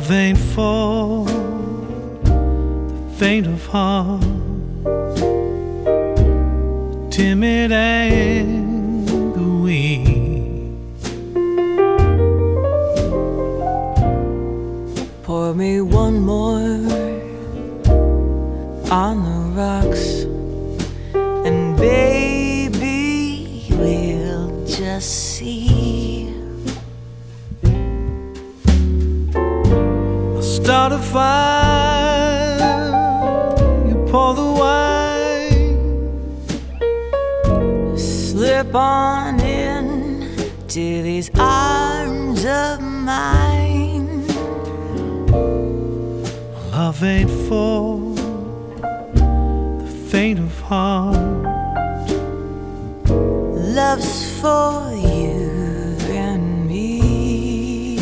Love ain't for the faint of heart, timid and the weak. Pour me one more on the rocks, and baby, we'll just see. I'll start a fire, you pour the wine, slip on in to these arms of mine. Love ain't for the faint of heart, love's for you and me.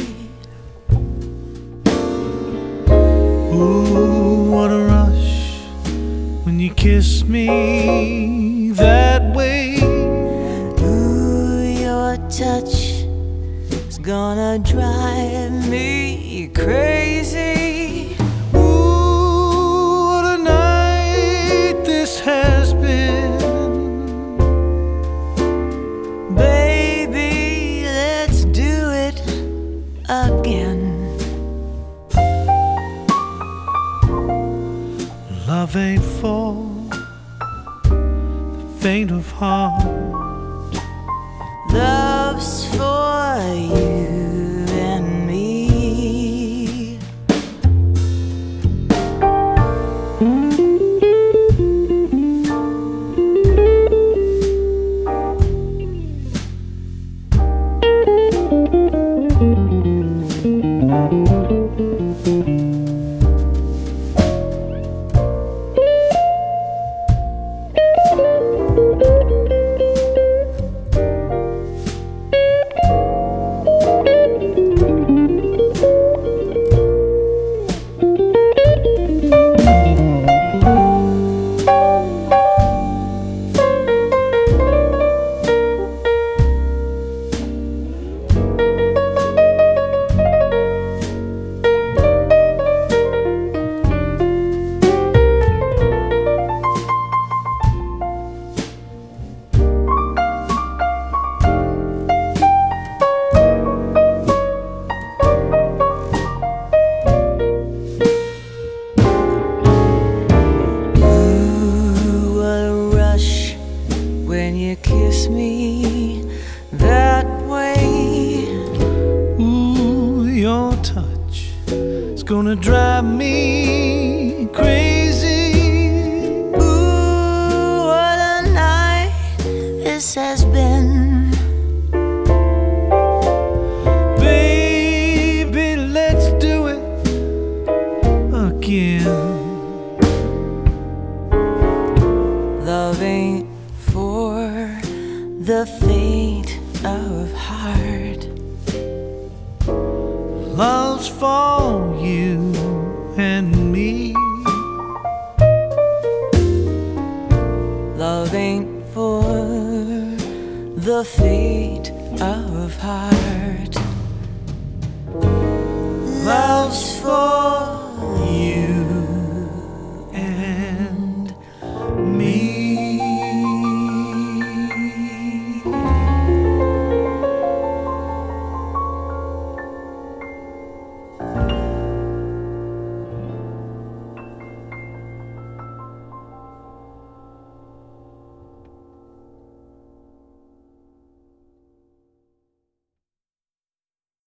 Ooh, what a rush when you kiss me that way. Ooh, your touch is gonna drive me crazy. Ooh, what a night this has been. Baby, let's do it again. Love ain't for the faint of heart, Love's for you and me. When you kiss me that way. ooh, your touch is gonna drive me crazy. Ooh, what a night this has been. Baby, let's do it again. Love ain't for the faint of heart, Love's for you and me. love ain't for the faint of heart.